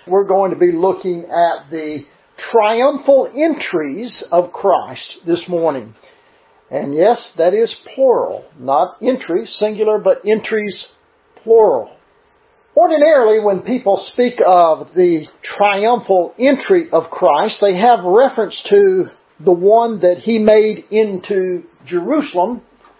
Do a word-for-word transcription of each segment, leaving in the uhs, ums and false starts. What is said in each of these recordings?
We're going to be looking at the triumphal entries of Christ this morning. And yes, that is plural, not entries, singular, but entries, plural. Ordinarily, when people speak of the triumphal entry of Christ, they have reference to the one that He made into Jerusalem,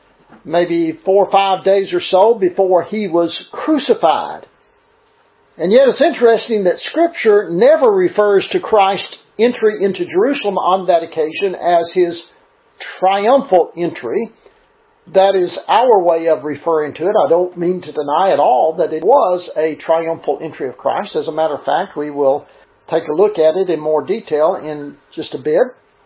maybe four or five days or so before He was crucified. And yet it's interesting that Scripture never refers to Christ's entry into Jerusalem on that occasion as His triumphal entry. That is our way of referring to it. I don't mean to deny at all that it was a triumphal entry of Christ. As a matter of fact, we will take a look at it in more detail in just a bit.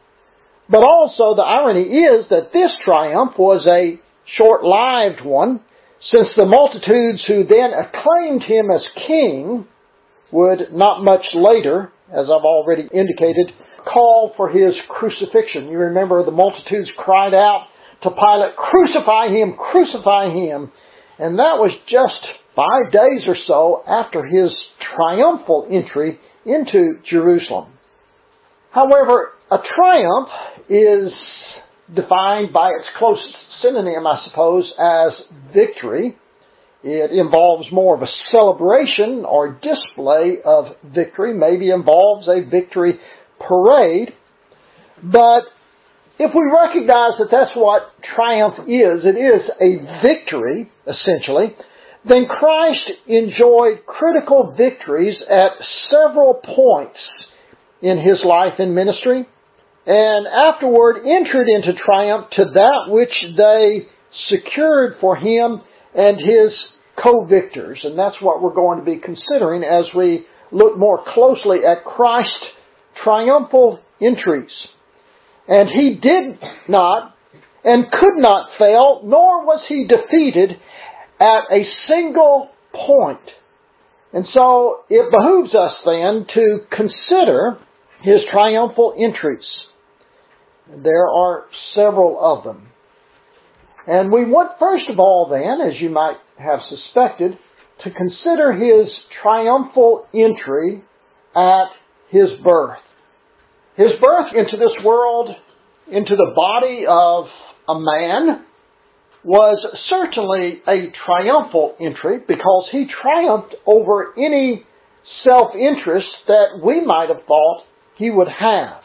But also the irony is that this triumph was a short-lived one, since the multitudes who then acclaimed Him as king would not much later, as I've already indicated, call for His crucifixion. You remember the multitudes cried out to Pilate, "Crucify Him, crucify Him." And that was just five days or so after His triumphal entry into Jerusalem. However, a triumph is defined by its closest synonym, I suppose, as victory. It involves more of a celebration or display of victory, maybe involves a victory parade. But if we recognize that that's what triumph is, it is a victory, essentially, then Christ enjoyed critical victories at several points in His life and ministry, and afterward entered into triumph to that which they secured for Him and His co-victors. And that's what we're going to be considering as we look more closely at Christ's triumphal entries. And He did not and could not fail, nor was He defeated at a single point. And so it behooves us then to consider His triumphal entries. There are several of them. And we want, first of all then, as you might have suspected, to consider His triumphal entry at His birth. His birth into this world, into the body of a man, was certainly a triumphal entry because He triumphed over any self-interest that we might have thought He would have.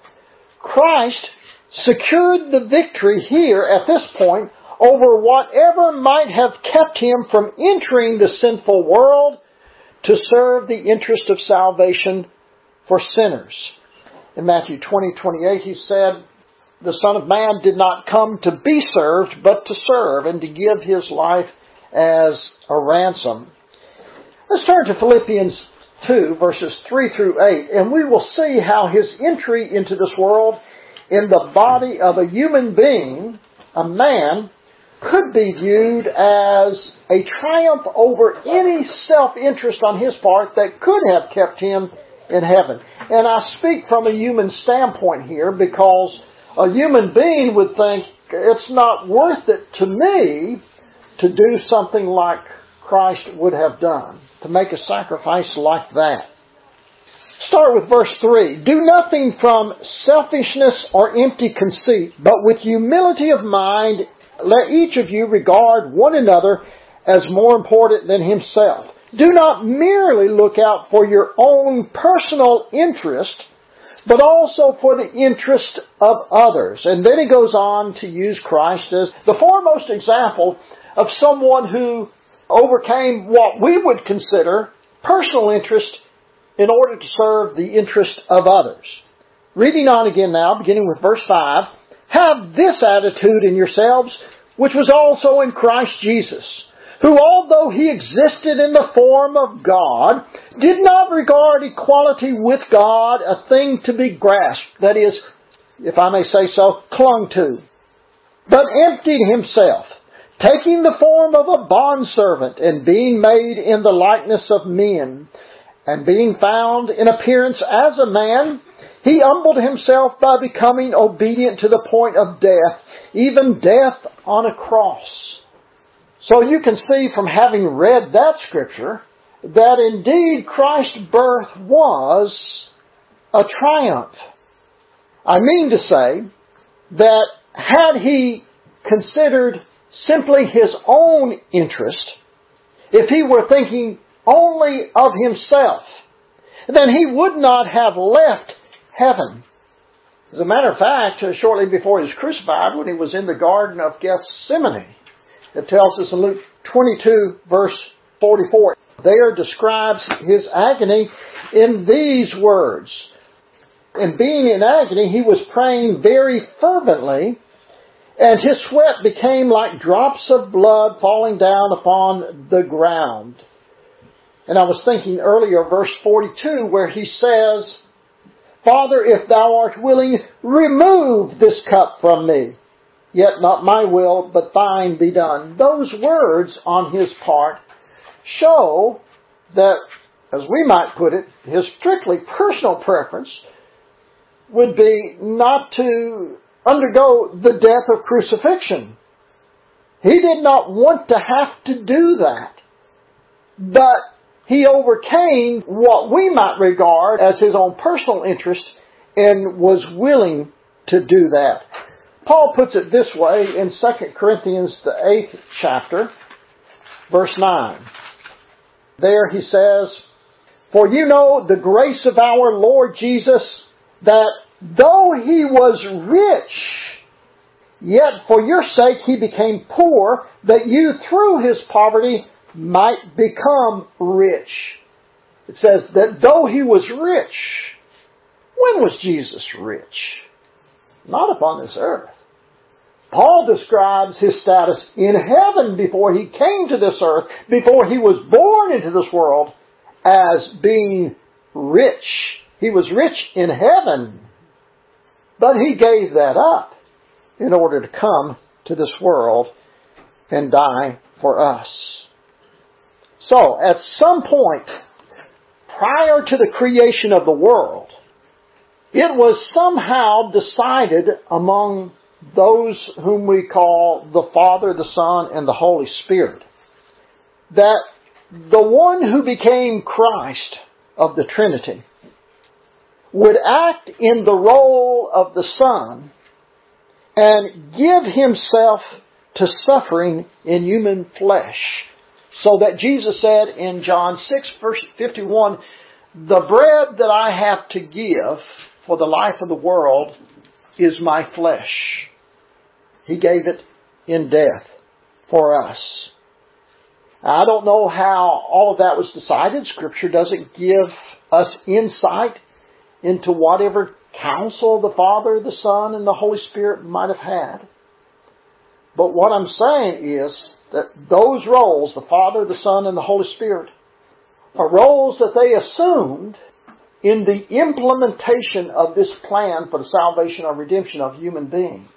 Christ secured the victory here at this point over whatever might have kept Him from entering the sinful world to serve the interest of salvation for sinners. In Matthew twenty twenty-eight, He said, "The Son of Man did not come to be served, but to serve, and to give His life as a ransom." Let's turn to Philippians two, verses three through eight, and we will see how His entry into this world in the body of a human being, a man, could be viewed as a triumph over any self-interest on His part that could have kept Him in heaven. And I speak from a human standpoint here because a human being would think it's not worth it to me to do something like Christ would have done, to make a sacrifice like that. Start with verse three. "Do nothing from selfishness or empty conceit, but with humility of mind, let each of you regard one another as more important than himself. Do not merely look out for your own personal interest, but also for the interest of others." And then he goes on to use Christ as the foremost example of someone who overcame what we would consider personal interest in order to serve the interest of others. Reading on again now, beginning with verse five, "Have this attitude in yourselves, which was also in Christ Jesus, who, although He existed in the form of God, did not regard equality with God a thing to be grasped," that is, if I may say so, clung to, "but emptied Himself, taking the form of a bondservant, and being made in the likeness of men, and being found in appearance as a man, He humbled Himself by becoming obedient to the point of death, even death on a cross." So you can see from having read that scripture that indeed Christ's birth was a triumph. I mean to say that had he considered simply his own interest, if he were thinking only of himself, then he would not have left heaven. As a matter of fact, shortly before he was crucified, when he was in the Garden of Gethsemane, it tells us in Luke twenty-two, verse forty-four, there describes his agony in these words. And being in agony, he was praying very fervently, and his sweat became like drops of blood falling down upon the ground. And I was thinking earlier, verse forty-two, where he says, Father, if thou art willing, remove this cup from me. Yet not my will, but thine be done. Those words on his part show that, as we might put it, his strictly personal preference would be not to undergo the death of crucifixion. He did not want to have to do that. But he overcame what we might regard as his own personal interest and was willing to do that. Paul puts it this way in Second Corinthians, the eighth chapter, verse nine. There he says, For you know the grace of our Lord Jesus, that though he was rich, yet for your sake he became poor, that you through his poverty might become rich. It says that though he was rich, when was Jesus rich? Not upon this earth. Paul describes his status in heaven before he came to this earth, before he was born into this world, as being rich. He was rich in heaven. But he gave that up in order to come to this world and die for us. So, at some point, prior to the creation of the world, it was somehow decided among those whom we call the Father, the Son, and the Holy Spirit, that the one who became Christ of the Trinity would act in the role of the Son and give himself to suffering in human flesh. So that Jesus said in John six, verse fifty-one, the bread that I have to give for the life of the world is my flesh. He gave it in death for us. I don't know how all of that was decided. Scripture doesn't give us insight into whatever counsel the Father, the Son, and the Holy Spirit might have had. But what I'm saying is that those roles, the Father, the Son, and the Holy Spirit, are roles that they assumed in the implementation of this plan for the salvation or redemption of human beings.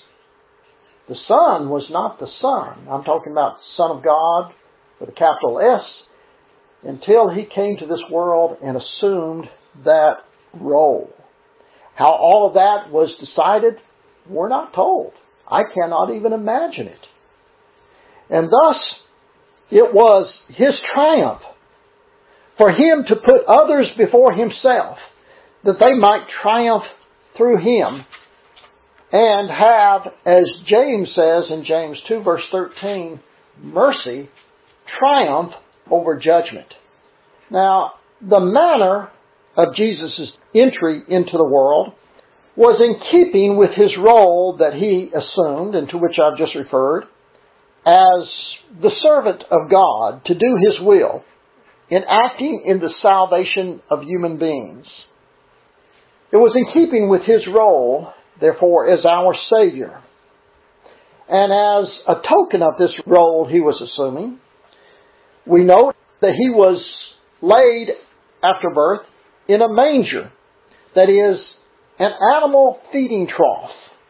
The Son was not the Son. I'm talking about Son of God with a capital S, until He came to this world and assumed that role. How all of that was decided, we're not told. I cannot even imagine it. And thus, it was His triumph for Him to put others before Himself, that they might triumph through Him and have, as James says in James two verse thirteen, mercy triumph over judgment. Now, the manner of Jesus' entry into the world was in keeping with His role that He assumed, and to which I've just referred, as the servant of God to do His will in acting in the salvation of human beings. It was in keeping with His role, therefore, as our Savior. And as a token of this role He was assuming, we note that He was laid after birth in a manger, that is, an animal feeding trough,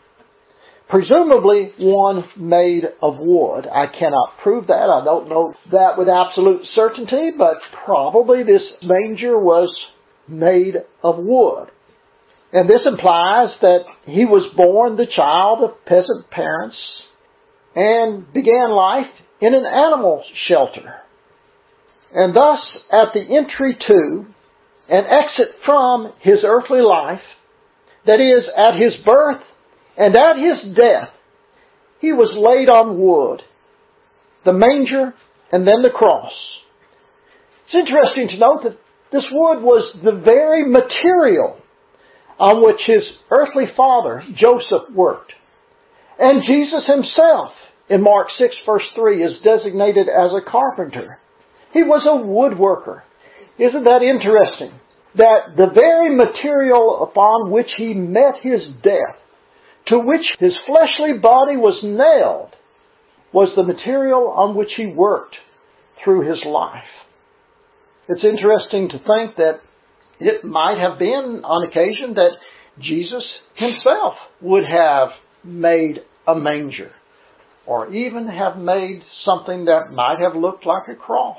presumably one made of wood. I cannot prove that. I don't know that with absolute certainty, but probably this manger was made of wood. And this implies that He was born the child of peasant parents and began life in an animal shelter. And thus, at the entry to and exit from His earthly life, that is, at His birth and at His death, He was laid on wood, the manger, and then the cross. It's interesting to note that this wood was the very material on which His earthly father, Joseph, worked. And Jesus Himself, in Mark six verse three, is designated as a carpenter. He was a woodworker. Isn't that interesting? That the very material upon which He met His death, to which His fleshly body was nailed, was the material on which He worked through His life. It's interesting to think that it might have been on occasion that Jesus Himself would have made a manger, or even have made something that might have looked like a cross,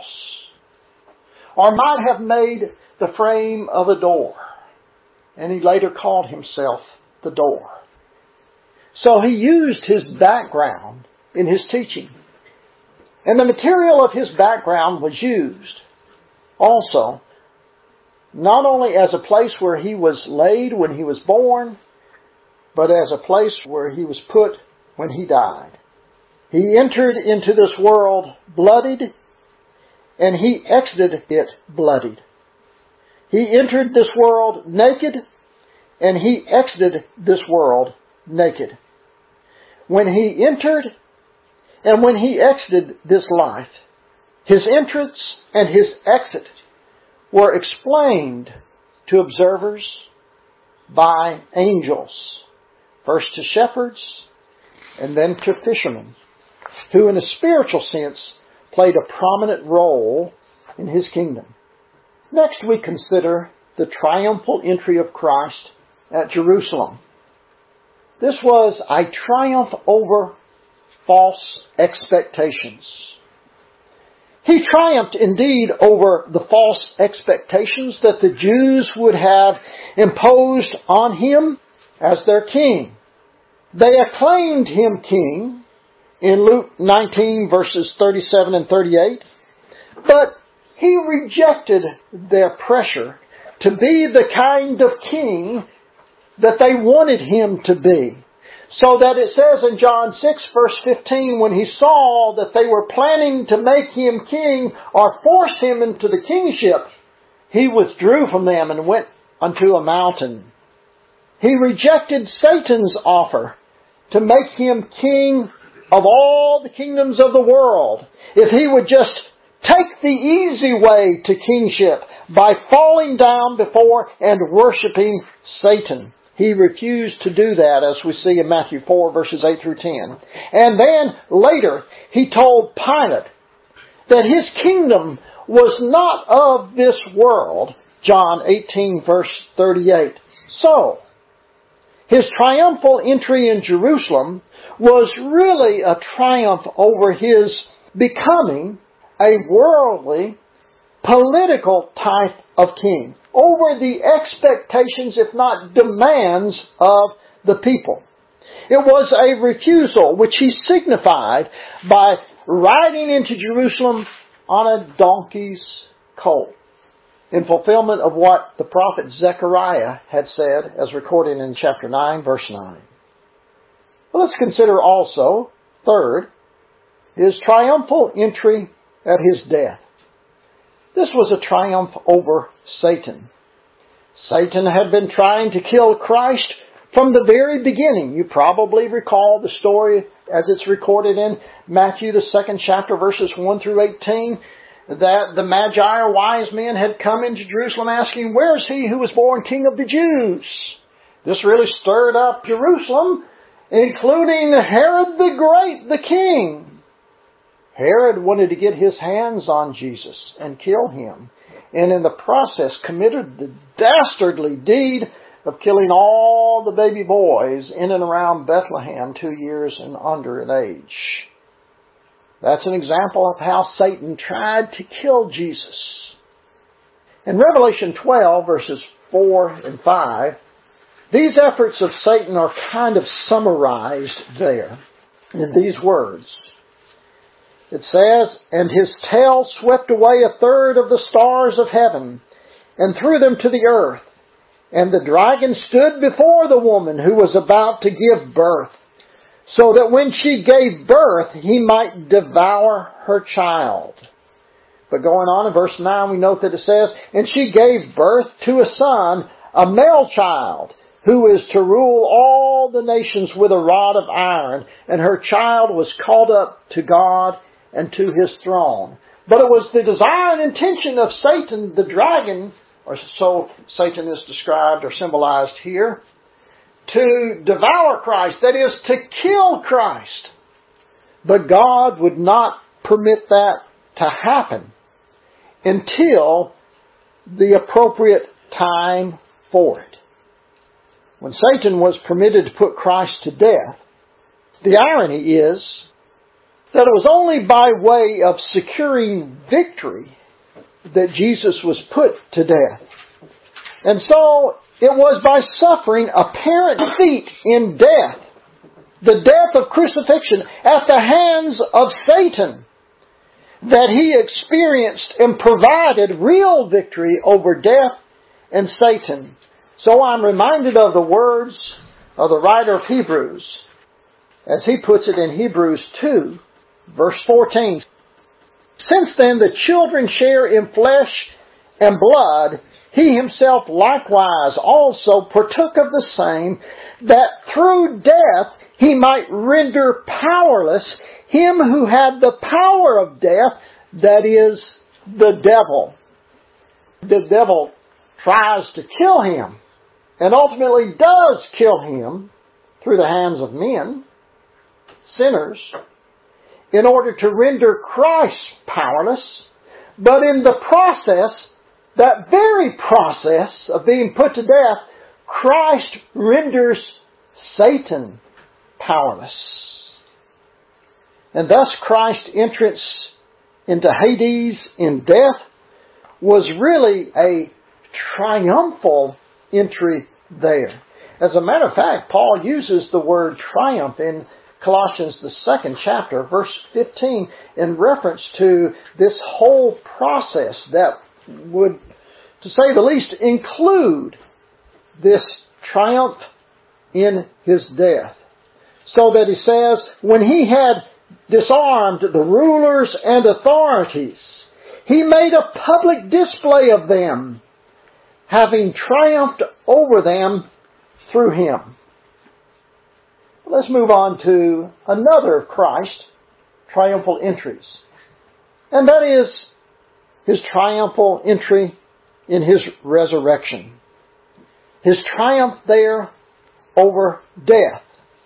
or might have made the frame of a door, and He later called Himself the door. So He used His background in His teaching. And the material of His background was used also not only as a place where He was laid when He was born, but as a place where He was put when He died. He entered into this world bloodied, and He exited it bloodied. He entered this world naked, and He exited this world naked. When He entered and when He exited this life, His entrance and His exit were explained to observers by angels, first to shepherds and then to fishermen, who in a spiritual sense played a prominent role in His kingdom. Next we consider the triumphal entry of Christ at Jerusalem. This was a triumph over false expectations. He triumphed indeed over the false expectations that the Jews would have imposed on Him as their king. They acclaimed Him king in Luke nineteen verses thirty-seven and thirty-eight, but He rejected their pressure to be the kind of king that they wanted Him to be. So that it says in John six verse fifteen, when He saw that they were planning to make Him king or force Him into the kingship, He withdrew from them and went unto a mountain. He rejected Satan's offer to make Him king of all the kingdoms of the world if He would just take the easy way to kingship by falling down before and worshiping Satan. He refused to do that, as we see in Matthew four, verses eight through ten. And then later, He told Pilate that His kingdom was not of this world, John eighteen, verse thirty-eight. So, His triumphal entry in Jerusalem was really a triumph over His becoming a worldly, political type of king, over the expectations, if not demands, of the people. It was a refusal which He signified by riding into Jerusalem on a donkey's colt, in fulfillment of what the prophet Zechariah had said, as recorded in chapter nine, verse nine. Well, let's consider also, third, His triumphal entry at His death. This was a triumph over Satan. Satan had been trying to kill Christ from the very beginning. You probably recall the story as it's recorded in Matthew, the second chapter, verses one through eighteen, that the Magi, or wise men, had come into Jerusalem asking, "Where is He who was born King of the Jews?" This really stirred up Jerusalem, including Herod the Great, the king. Herod wanted to get his hands on Jesus and kill Him, and in the process committed the dastardly deed of killing all the baby boys in and around Bethlehem, two years and under in age. That's an example of how Satan tried to kill Jesus. In Revelation twelve, verses four and five, these efforts of Satan are kind of summarized there in these words. It says, "And his tail swept away a third of the stars of heaven, and threw them to the earth. And the dragon stood before the woman who was about to give birth, so that when she gave birth, he might devour her child." But going on in verse nine, we note that it says, "And she gave birth to a son, a male child, who is to rule all the nations with a rod of iron. And her child was caught up to God and to his throne." But it was the desire and intention of Satan, the dragon, or so Satan is described or symbolized here, to devour Christ, that is, to kill Christ. But God would not permit that to happen until the appropriate time for it. When Satan was permitted to put Christ to death, the irony is that it was only by way of securing victory that Jesus was put to death. And so it was by suffering apparent defeat in death, the death of crucifixion at the hands of Satan, that he experienced and provided real victory over death and Satan. So I'm reminded of the words of the writer of Hebrews, as he puts it in Hebrews two, verse fourteen. "Since then the children share in flesh and blood, he himself likewise also partook of the same, that through death he might render powerless him who had the power of death, that is, the devil." The devil tries to kill him, and ultimately does kill him through the hands of men, sinners, in order to render Christ powerless. But in the process, that very process of being put to death, Christ renders Satan powerless. And thus Christ's entrance into Hades in death was really a triumphal entry there. As a matter of fact, Paul uses the word triumph in Colossians, the second chapter, verse fifteen, in reference to this whole process that would, to say the least, include this triumph in his death. So that he says, when he had disarmed the rulers and authorities, he made a public display of them, having triumphed over them through him. Let's move on to another of Christ's triumphal entries. And that is his triumphal entry in his resurrection. His triumph there over death.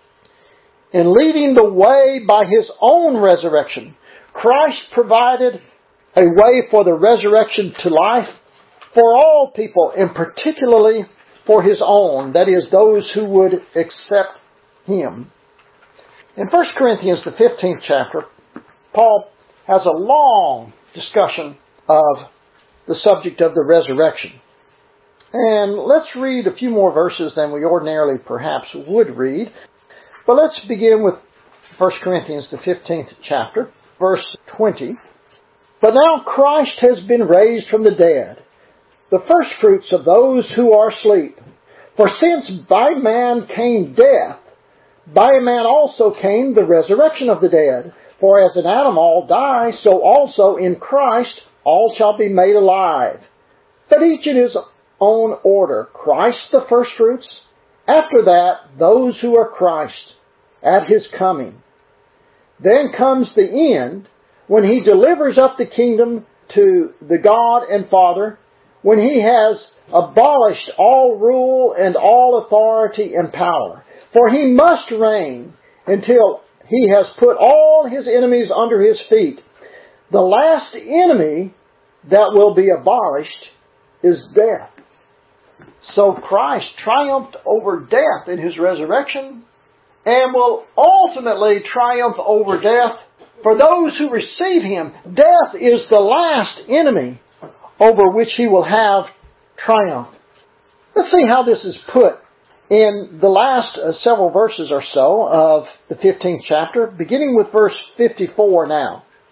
In leading the way by his own resurrection, Christ provided a way for the resurrection to life for all people, and particularly for his own, that is, those who would accept him. In First Corinthians, the fifteenth chapter, Paul has a long discussion of the subject of the resurrection. And let's read a few more verses than we ordinarily perhaps would read. But let's begin with First Corinthians, the fifteenth chapter, verse twenty. "But now Christ has been raised from the dead, the firstfruits of those who are asleep. For since by man came death, by man also came the resurrection of the dead. For as in Adam all die, so also in Christ all shall be made alive. But each in his own order. Christ the firstfruits, after that those who are Christ at his coming. Then comes the end, when he delivers up the kingdom to the God and Father, when he has abolished all rule and all authority and power. For he must reign until he has put all his enemies under his feet. The last enemy that will be abolished is death." So Christ triumphed over death in his resurrection, and will ultimately triumph over death for those who receive him. Death is the last enemy over which he will have triumph. Let's see how this is put in the last uh, several verses or so of the fifteenth chapter, beginning with verse fifty-four now.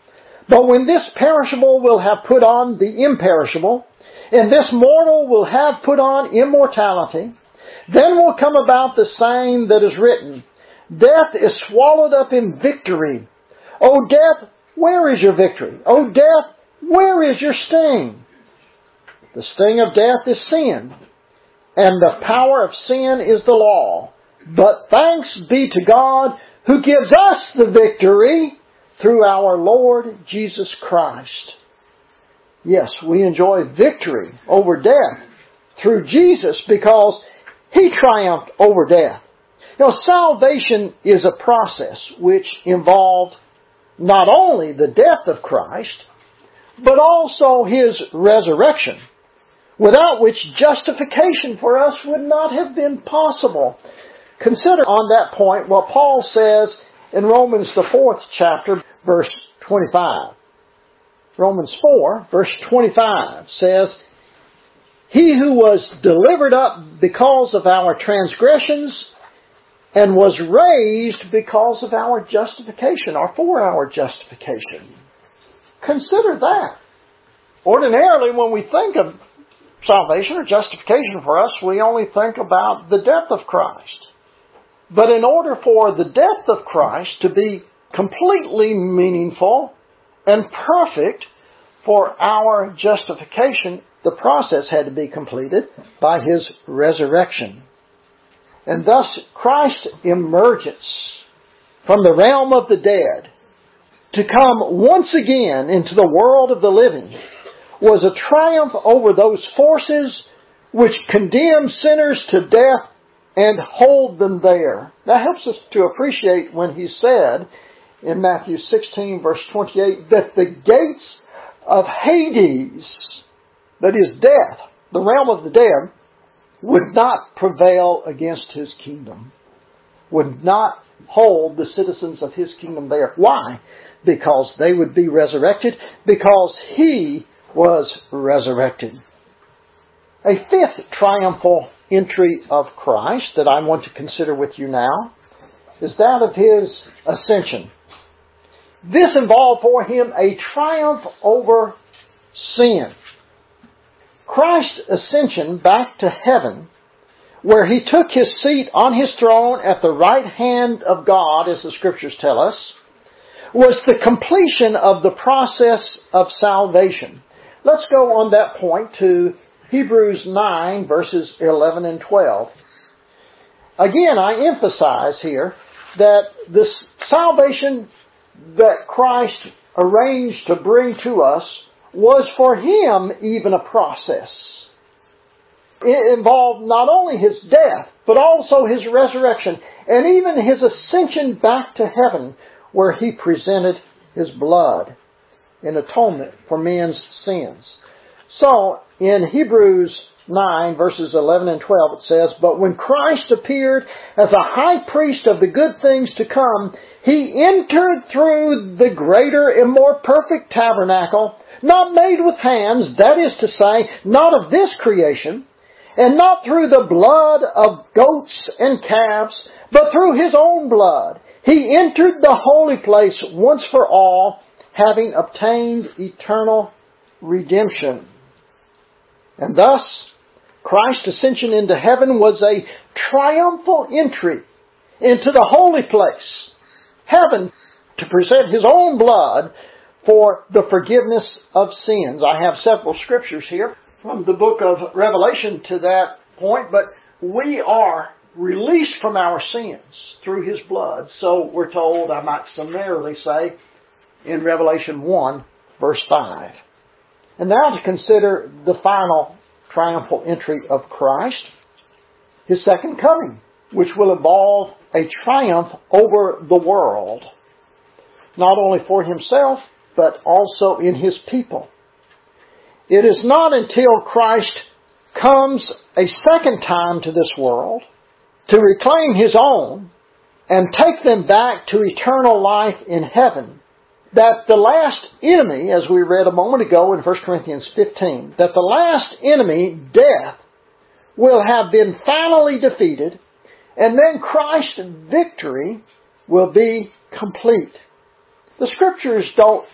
But when this perishable will have put on the imperishable, and this mortal will have put on immortality, then will come about the saying that is written, Death is swallowed up in victory. O death, where is your victory? O death, where is your sting? The sting of death is sin, and the power of sin is the law. But thanks be to God who gives us the victory through our Lord Jesus Christ. Yes, we enjoy victory over death through Jesus because He triumphed over death. Now, salvation is a process which involved not only the death of Christ, but also His resurrection, without which justification for us would not have been possible. Consider on that point what Paul says in Romans the fourth chapter, verse twenty-five. Romans four, verse twenty-five says, He who was delivered up because of our transgressions and was raised because of our justification, or for our justification. Consider that. Ordinarily, when we think of salvation or justification for us, we only think about the death of Christ. But in order for the death of Christ to be completely meaningful and perfect for our justification, the process had to be completed by His resurrection. And thus, Christ's emergence from the realm of the dead to come once again into the world of the living was a triumph over those forces which condemn sinners to death and hold them there. That helps us to appreciate when He said in Matthew sixteen, verse twenty-eight, that the gates of Hades, that is death, the realm of the dead, would not prevail against His kingdom, would not hold the citizens of His kingdom there. Why? Because they would be resurrected, because He was resurrected. A fifth triumphal entry of Christ that I want to consider with you now is that of His ascension. This involved for Him a triumph over sin. Christ's ascension back to heaven, where He took His seat on His throne at the right hand of God, as the Scriptures tell us, was the completion of the process of salvation. Let's go on that point to Hebrews nine, verses eleven and twelve. Again, I emphasize here that this salvation that Christ arranged to bring to us was for Him even a process. It involved not only His death, but also His resurrection, and even His ascension back to heaven, where He presented His blood in atonement for men's sins. So, in Hebrews nine, verses eleven and twelve, it says, But when Christ appeared as a high priest of the good things to come, He entered through the greater and more perfect tabernacle, not made with hands, that is to say, not of this creation, and not through the blood of goats and calves, but through His own blood. He entered the holy place once for all, having obtained eternal redemption. And thus, Christ's ascension into heaven was a triumphal entry into the holy place, heaven, to present His own blood for the forgiveness of sins. I have several scriptures here from the book of Revelation to that point, but we are released from our sins through His blood. So we're told, I might summarily say, in Revelation one, verse five. And now to consider the final triumphal entry of Christ, His second coming, which will involve a triumph over the world, not only for Himself, but also in His people. It is not until Christ comes a second time to this world to reclaim His own and take them back to eternal life in heaven that the last enemy, as we read a moment ago in First Corinthians fifteen, that the last enemy, death, will have been finally defeated, and then Christ's victory will be complete. The Scriptures don't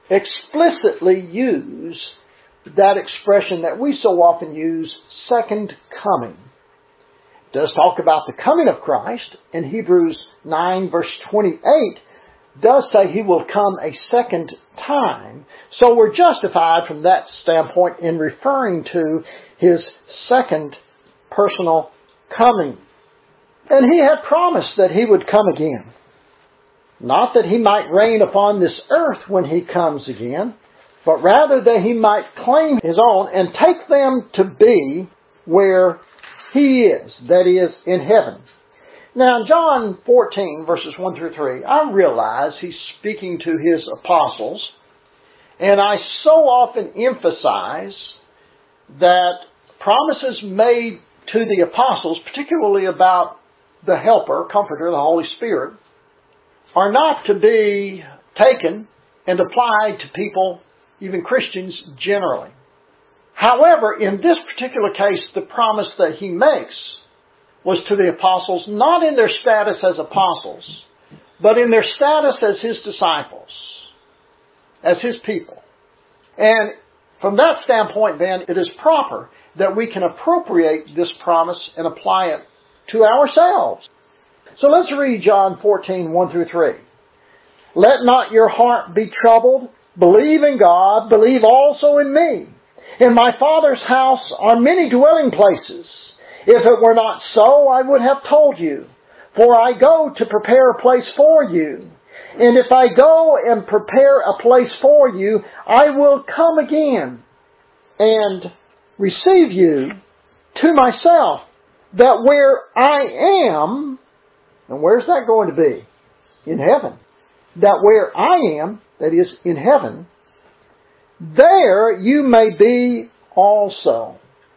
explicitly use that expression that we so often use, second coming. It does talk about the coming of Christ. In Hebrews nine verse twenty-eight, does say He will come a second time. So we're justified from that standpoint in referring to His second personal coming. And He had promised that He would come again. Not that He might reign upon this earth when He comes again, but rather that He might claim His own and take them to be where He is, that is, in heaven. Now, in John fourteen, verses one through three, I realize He's speaking to His apostles, and I so often emphasize that promises made to the apostles, particularly about the Helper, Comforter, the Holy Spirit, are not to be taken and applied to people, even Christians, generally. However, in this particular case, the promise that He makes was to the apostles, not in their status as apostles, but in their status as His disciples, as His people. And from that standpoint, then, it is proper that we can appropriate this promise and apply it to ourselves. So let's read John fourteen, one through three. Let not your heart be troubled. Believe in God. Believe also in me. In my Father's house are many dwelling places. If it were not so, I would have told you. For I go to prepare a place for you. And if I go and prepare a place for you, I will come again and receive you to myself, that where I am, and where's that going to be? In heaven. That where I am, that is, in heaven, there you may be also.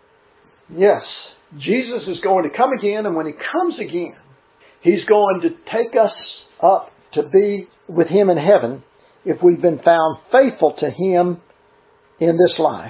Yes, Jesus is going to come again, and when He comes again, He's going to take us up to be with Him in heaven if we've been found faithful to Him in this life.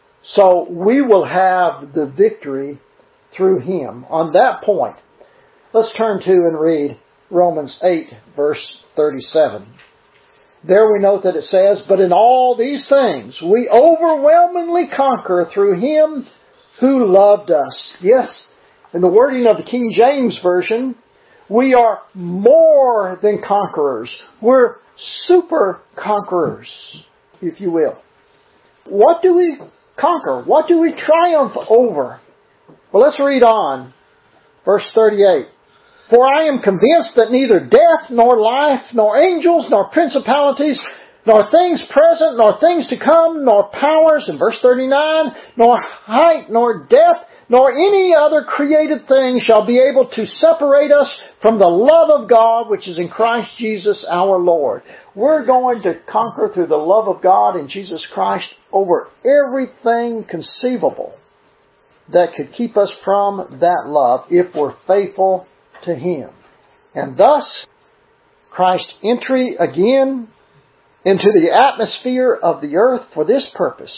So we will have the victory through Him. On that point, let's turn to and read Romans eight, verse thirty-seven. There we note that it says, but in all these things we overwhelmingly conquer through Him who loved us. Yes, in the wording of the King James Version, we are more than conquerors. We're super conquerors, if you will. What do we conquer? What do we triumph over? Well, let's read on. Verse thirty-eight. For I am convinced that neither death, nor life, nor angels, nor principalities, nor things present, nor things to come, nor powers, in verse thirty-nine, nor height, nor depth, nor any other created thing shall be able to separate us from the love of God which is in Christ Jesus our Lord. We're going to conquer through the love of God in Jesus Christ over everything conceivable that could keep us from that love if we're faithful to Him. And thus, Christ's entry again into the atmosphere of the earth for this purpose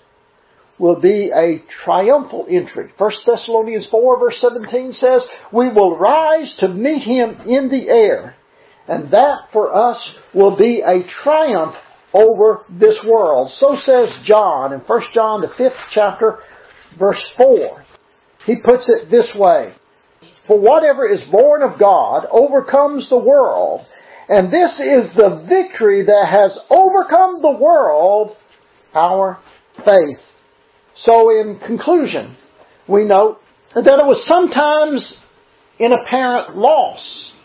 will be a triumphal entry. First Thessalonians four verse seventeen says, we will rise to meet Him in the air. And that for us will be a triumph over this world. So says John in First John, the fifth chapter, verse four. He puts it this way. For whatever is born of God overcomes the world. And this is the victory that has overcome the world, our faith. So in conclusion, we note that it was sometimes in apparent loss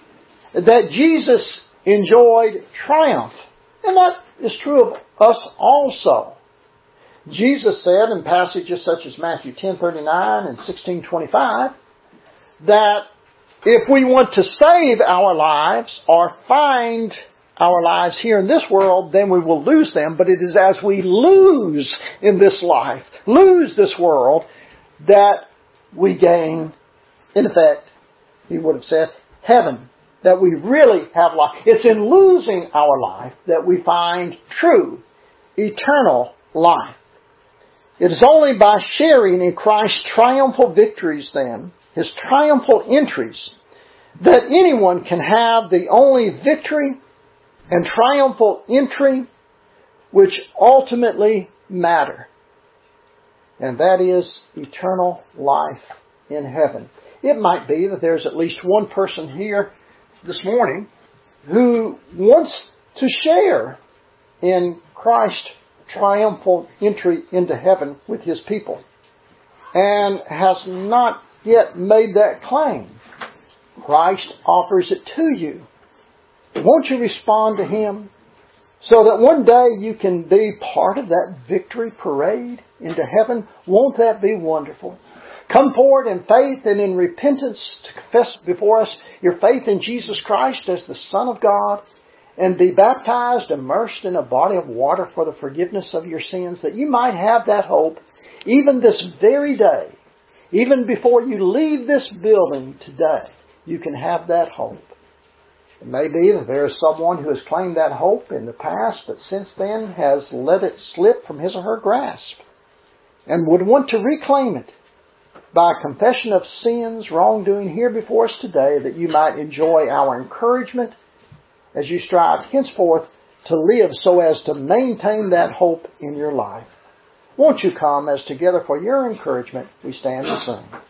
that Jesus enjoyed triumph. And that is true of us also. Jesus said in passages such as Matthew ten thirty-nine and sixteen twenty-five that if we want to save our lives or find our lives here in this world, then we will lose them. But it is as we lose in this life, lose this world, that we gain, in effect, he would have said, heaven. That we really have life. It's in losing our life that we find true, eternal life. It is only by sharing in Christ's triumphal victories then, His triumphal entries, that anyone can have the only victory and triumphal entry which ultimately matter. And that is eternal life in heaven. It might be that there's at least one person here this morning who wants to share in Christ's triumphal entry into heaven with His people and has not yet made that claim. Christ offers it to you. Won't you respond to Him so that one day you can be part of that victory parade into heaven? Won't that be wonderful? Come forward in faith and in repentance to confess before us your faith in Jesus Christ as the Son of God, and be baptized, immersed in a body of water for the forgiveness of your sins, that you might have that hope even this very day. Even before you leave this building today, you can have that hope. It may be that there is someone who has claimed that hope in the past, but since then has let it slip from his or her grasp, and would want to reclaim it by confession of sins, wrongdoing here before us today, that you might enjoy our encouragement as you strive henceforth to live so as to maintain that hope in your life. Won't you come as together for your encouragement we stand and sing?